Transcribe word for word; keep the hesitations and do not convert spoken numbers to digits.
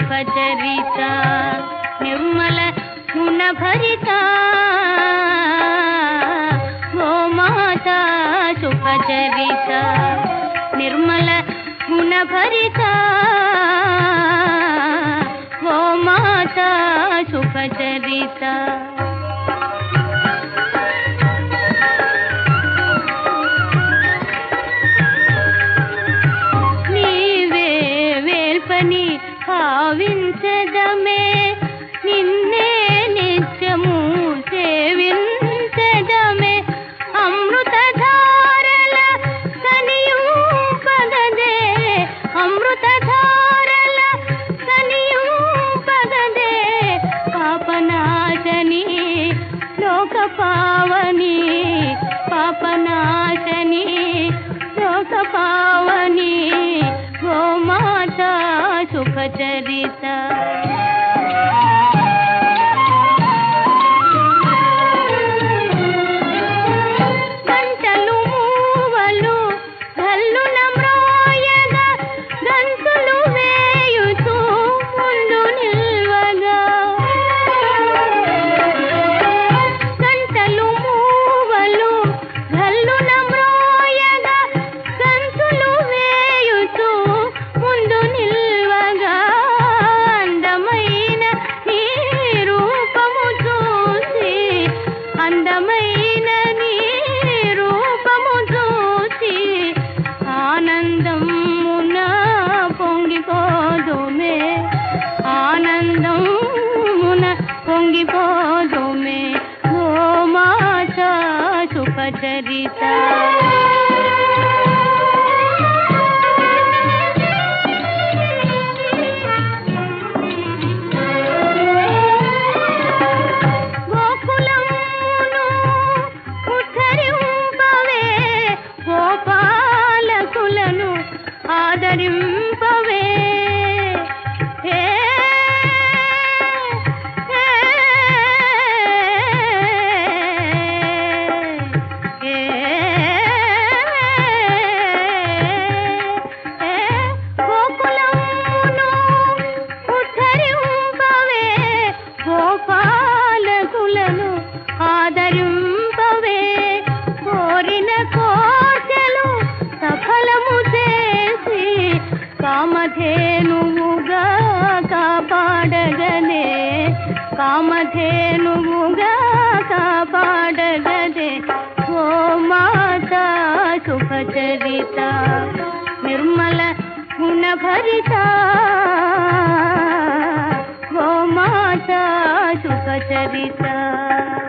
సుఖచరిత నిర్మల గుణభరిత ఓ మాత సుఖచరిత నిర్మల గుణభరిత ఓ మాత సుఖచరిత భావించదమే నిన్నే నిత్యము సేవించదమే అమృతధారల కనియుంపగదే అమృతధారల కనియుంపగదే పాపనాశని లోక పావని పాపనాశని లోక పావని ఓ మాత సుఖచరిత గంటలు మూవలు గల్లున మ్రోయగా గంతులు వేయుతూ ముందు నిల్వగా గంటలు మూవలు గల్లున మ్రోయగా గంతులు వేయుతూ ముందు నిల్వగా అందమైన నీ రూపము చూసి ఆనందమున పొంగిపోదుమే ఆనందమున పొంగిపోదుమే ఓ మాత సుఖచరిత ఆదరింపవే గోకులమును ఉద్ధరింపవే గోపాలకులను ఆదరింపవే కోరిన కోర్కెలు సఫలము చేసి కామధేనువుగా కాపాడగనే కామధేనువుగా కాపాడగనే ఓ మాత సుఖచరిత నిర్మల గుణభరిత ఓ మాత సుఖచరిత